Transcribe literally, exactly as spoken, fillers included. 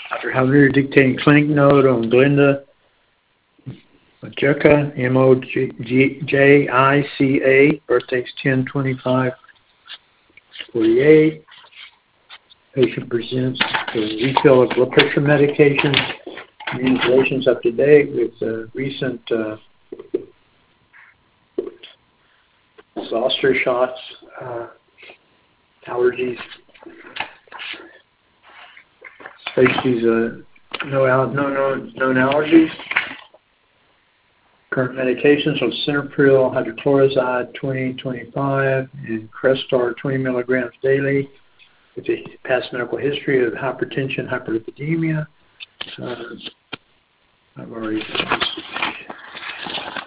Doctor Javier dictating clinic note on Glenda Mojica, M O J I C A, birthday's ten twenty-five forty-eight. Patient presents a refill of blood pressure medications. Immunizations up to date with uh, recent uh, zoster shots, uh, allergies. Safety's uh, no, no, no known allergies. Current medications are Cinepril, hydrochloride twenty twenty-five, and Crestor twenty milligrams daily, with a past medical history of hypertension, hyperlipidemia. Uh, I've already done this.